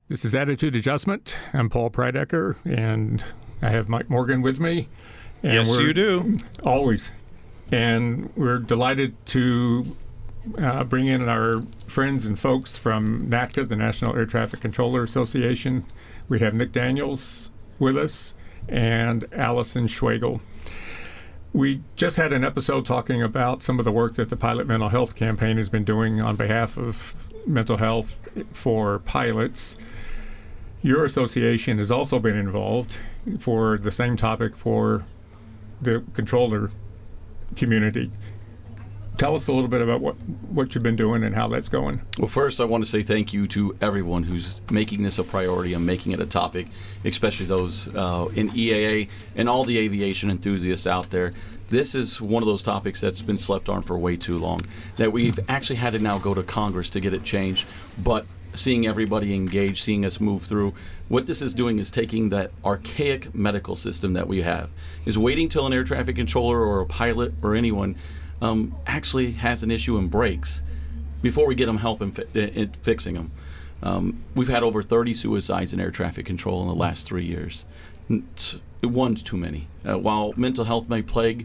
This is Attitude Adjustment. I'm Paul Prydecker, and I have Mike Morgan with me. And yes, you do. Always. And we're delighted to bring in our friends and folks from NATCA, the National Air Traffic Controller Association. We have Nick Daniels with us and Allison Schwagel. We just had an episode talking about some of the work that the Pilot Mental Health Campaign has been doing on behalf of mental health for pilots. Your association has also been involved for the same topic for the controller community. Tell us a little bit about what you've been doing and how that's going. Well, first, I want to say thank you to everyone who's making this a priority and making it a topic, especially those in EAA and all the aviation enthusiasts out there. This is one of those topics that's been slept on for way too long, that we've actually had to now go to Congress to get it changed. But seeing everybody engaged, seeing us move through, what this is doing is taking that archaic medical system that we have, is waiting till an air traffic controller or a pilot or anyone actually has an issue and breaks before we get them help in fixing them. We've had over 30 suicides in air traffic control in the last 3 years. One's too many. While mental health may plague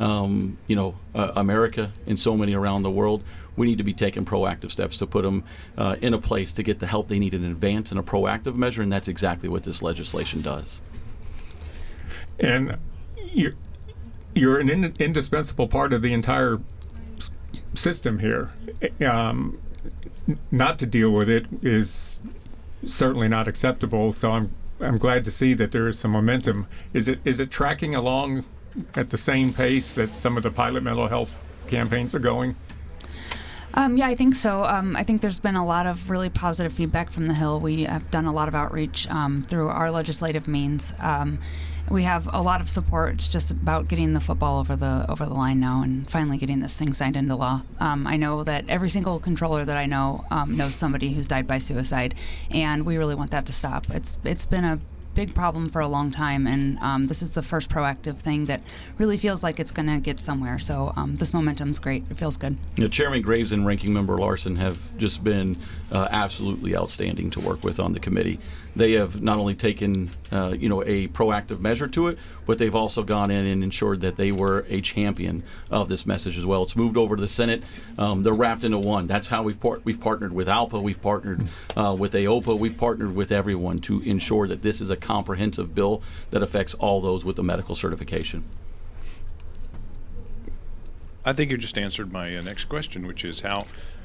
America and so many around the world, we need to be taking proactive steps to put them in a place to get the help they need in advance in a proactive measure, and that's exactly what this legislation does. And you're an indispensable part of the entire system here. Not to deal with it is certainly not acceptable, so I'm glad to see that there is some momentum. Is it tracking along at the same pace that some of the pilot mental health campaigns are going? Yeah, I think so. I think there's been a lot of really positive feedback from the Hill. We have done a lot of outreach through our legislative means. We have a lot of support. It's just about getting the football over the line now and finally getting this thing signed into law. I know that every single controller that I know knows somebody who's died by suicide, and we really want that to stop. It's been a big problem for a long time, and this is the first proactive thing that really feels like it's going to get somewhere. So this momentum's great. It feels good. Chairman Graves and Ranking Member Larson have just been absolutely outstanding to work with on the committee. They have not only taken a proactive measure to it, but they've also gone in and ensured that they were a champion of this message as well. It's moved over to the Senate. They're wrapped into one. That's how we've partnered with ALPA. We've partnered with AOPA. We've partnered with everyone to ensure that this is a comprehensive bill that affects all those with the medical certification. I think you just answered my next question, which is how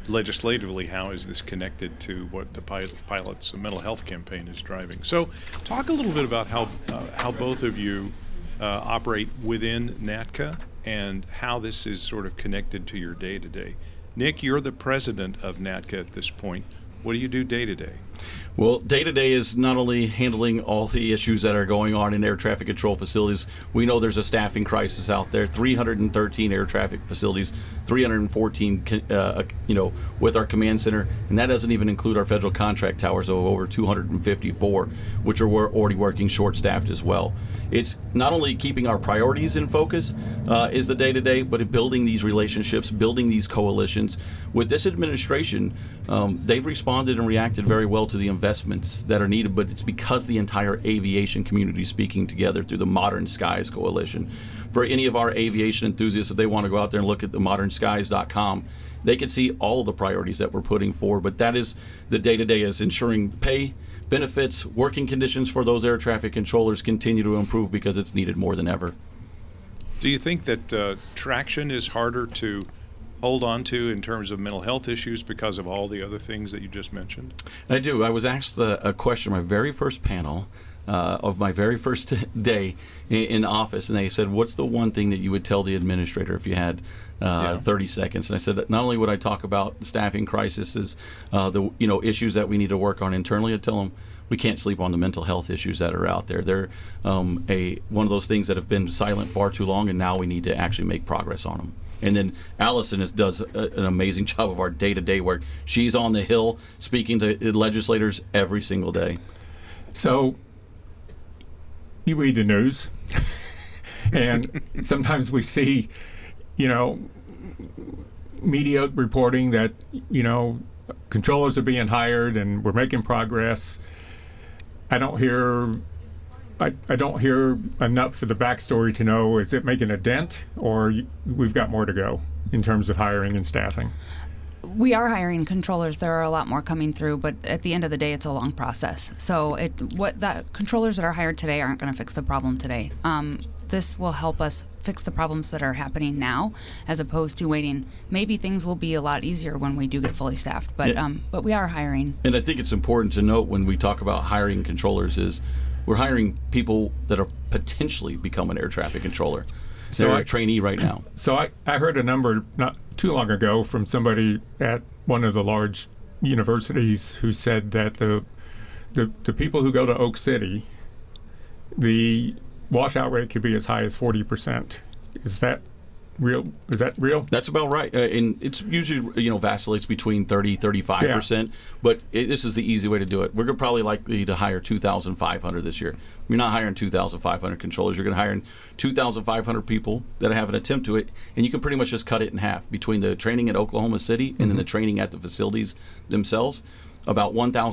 is this connected to what the Pilots Mental Health Campaign is driving? So talk a little bit about how both of you operate within NATCA and how this is sort of connected to your day-to-day. Nick, you're the president of NATCA at this point. What do you do day-to-day? Well, day-to-day is not only handling all the issues that are going on in air traffic control facilities. We know there's a staffing crisis out there, 313 air traffic facilities, 314 with our command center, and that doesn't even include our federal contract towers of over 254, which are already working short-staffed as well. It's not only keeping our priorities in focus is the day-to-day, but building these relationships, building these coalitions. With this administration, they've responded and reacted very well to the investments that are needed, but it's because the entire aviation community is speaking together through the Modern Skies Coalition. For any of our aviation enthusiasts, if they want to go out there and look at the modernskies.com, they can see all of the priorities that we're putting forward, but that is the day-to-day, is ensuring pay, benefits, working conditions for those air traffic controllers continue to improve because it's needed more than ever. Do you think that traction is harder to hold on to in terms of mental health issues because of all the other things that you just mentioned? I do. I was asked a question on my very first panel of my very first day in office, and they said, what's the one thing that you would tell the administrator if you had 30 seconds? And I said that not only would I talk about the staffing crisis, the issues that we need to work on internally, I'd tell them we can't sleep on the mental health issues that are out there. They're one of those things that have been silent far too long, and now we need to actually make progress on them. And then Allison does an amazing job of our day-to-day work. She's on the Hill speaking to legislators every single day. So you read the news, and sometimes we see, media reporting that, controllers are being hired and we're making progress. I don't hear. I don't hear enough for the backstory to know, is it making a dent, or we've got more to go in terms of hiring and staffing? We are hiring controllers. There are a lot more coming through, but at the end of the day, it's a long process. So controllers that are hired today aren't going to fix the problem today. This will help us fix the problems that are happening now, as opposed to waiting. Maybe things will be a lot easier when we do get fully staffed, but we are hiring. And I think it's important to note when we talk about hiring controllers is we're hiring people that are potentially become an air traffic controller. So they're a trainee right now. So I heard a number not too long ago from somebody at one of the large universities who said that the people who go to Oak City, the washout rate could be as high as 40%. Is that real? That's about right. And it's usually, vacillates between 30-35%. But this is the easy way to do it. We're probably likely to hire 2,500 this year. You're not hiring 2,500 controllers. You're going to hire 2,500 people that have an attempt to it. And you can pretty much just cut it in half between the training at Oklahoma City and then the training at the facilities themselves. About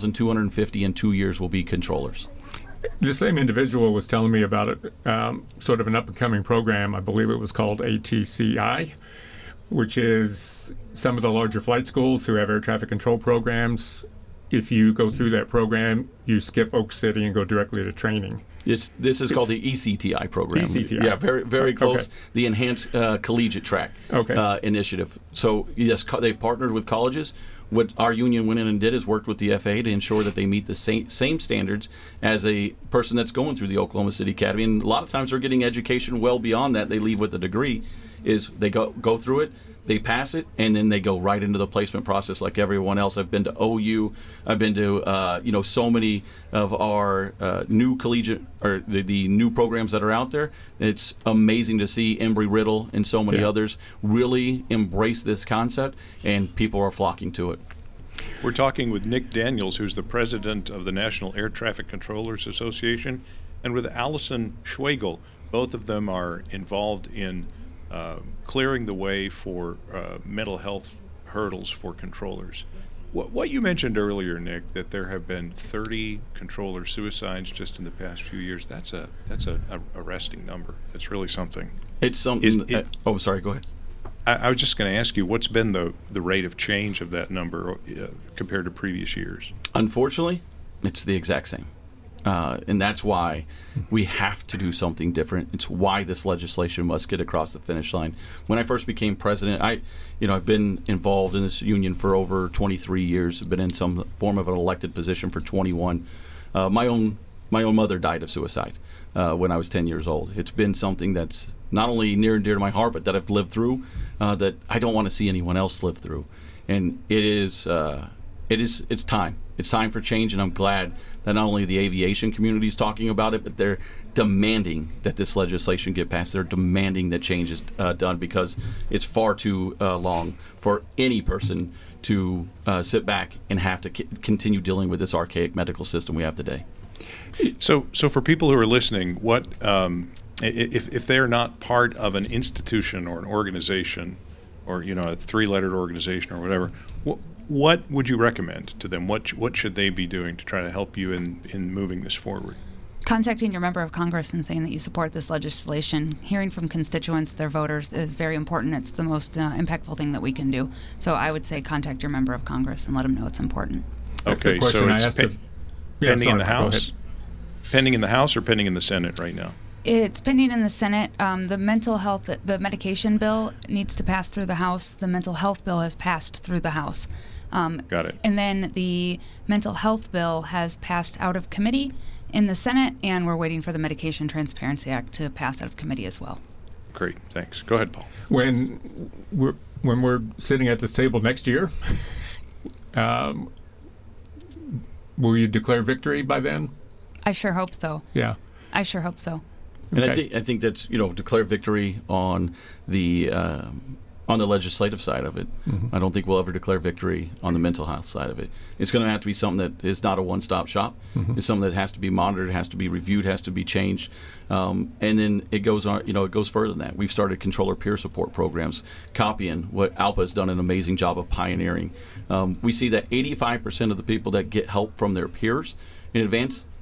1,250 in 2 years will be controllers. The same individual was telling me about it, sort of an up-and-coming program. I believe it was called ATCI, which is some of the larger flight schools who have air traffic control programs. If you go through that program, you skip Oak City and go directly to training. This is called the ECTI program. ECTI. Yeah, very, very close. Okay. The Enhanced Collegiate Track initiative. So, yes, they've partnered with colleges. What our union went in and did is worked with the FAA to ensure that they meet the same standards as a person that's going through the Oklahoma City Academy. And a lot of times they're getting education well beyond that. They leave with a degree. Is they go through it, they pass it, and then they go right into the placement process like everyone else. I've been to OU. I've been to so many of our new collegiate or the new programs that are out there. It's amazing to see Embry-Riddle and so many others really embrace this concept, and people are flocking to it. We're talking with Nick Daniels, who's the president of the National Air Traffic Controllers Association, and with Allison Schwegel. Both of them are involved in clearing the way for mental health hurdles for controllers. What you mentioned earlier, Nick, that there have been 30 controller suicides just in the past few years. That's a arresting number. It's really something. It's something. Sorry. Go ahead. I was just going to ask you, what's been the rate of change of that number compared to previous years? Unfortunately, it's the exact same. And that's why we have to do something different. It's why this legislation must get across the finish line. When I first became president, I've been involved in this union for over 23 years. I've been in some form of an elected position for 21. My own mother died of suicide when I was 10 years old. It's been something that's not only near and dear to my heart, but that I've lived through, that I don't want to see anyone else live through. And it's time. It's time for change, and I'm glad that not only the aviation community is talking about it, but they're demanding that this legislation get passed. They're demanding that change is done, because it's far too long for any person to sit back and have to continue dealing with this archaic medical system we have today. So for people who are listening, what if they're not part of an institution or an organization, or a three-lettered organization or whatever, what would you recommend to them? What should they be doing to try to help you in moving this forward? Contacting your member of Congress and saying that you support this legislation. Hearing from constituents, their voters, is very important. It's the most impactful thing that we can do. So I would say contact your member of Congress and let them know it's important. Okay, so it's pending in the House? Pending in the House or pending in the Senate right now? It's pending in the Senate. The mental health, the medication bill needs to pass through the House. The mental health bill has passed through the House. Got it. And then the mental health bill has passed out of committee in the Senate, and we're waiting for the Medication Transparency Act to pass out of committee as well. Great, thanks. Go ahead, Paul. When we're sitting at this table next year, will you declare victory by then? I sure hope so. Yeah. I sure hope so. And Okay. I think that's declare victory on the legislative side of it. Mm-hmm. I don't think we'll ever declare victory on the mental health side of it. It's going to have to be something that is not a one-stop shop. Mm-hmm. It's something that has to be monitored, has to be reviewed, has to be changed, and then it goes on. It goes further than that. We've started controller peer support programs, copying what ALPA has done an amazing job of pioneering. We see that 85% of the people that get help from their peers in advance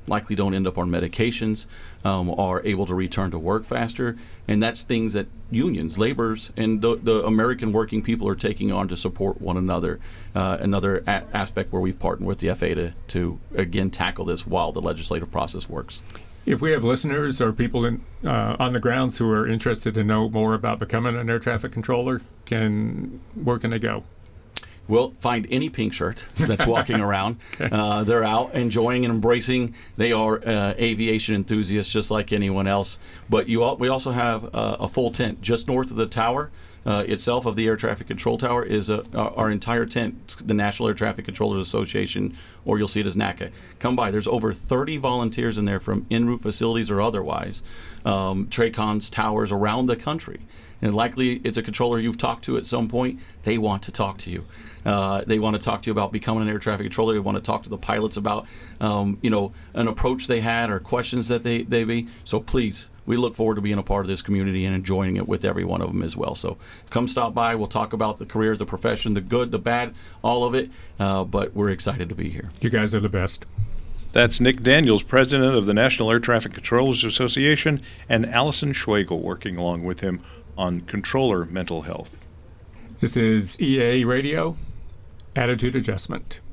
likely don't end up on medications, are able to return to work faster. And that's things that unions, laborers, and the American working people are taking on to support one another. Another aspect where we've partnered with the FAA to again, tackle this while the legislative process works. If we have listeners or people on the grounds who are interested to know more about becoming an air traffic controller, where can they go? Well, find any pink shirt that's walking around. Okay. They're out enjoying and embracing. They are aviation enthusiasts just like anyone else. But we also have a full tent just north of the tower itself of the Air Traffic Control Tower is our entire tent. It's the National Air Traffic Controllers Association, or you'll see it as NACA. Come by. There's over 30 volunteers in there from en route facilities or otherwise, TRACONs, towers around the country. And likely it's a controller you've talked to at some point. They want to talk to you. They want to talk to you about becoming an air traffic controller. They want to talk to the pilots about, an approach they had or questions that they be. So please, we look forward to being a part of this community and enjoying it with every one of them as well. So come stop by. We'll talk about the career, the profession, the good, the bad, all of it. But we're excited to be here. You guys are the best. That's Nick Daniels, president of the National Air Traffic Controllers Association, and Allison Schwegel working along with him on controller mental health. This is EA Radio, Attitude Adjustment.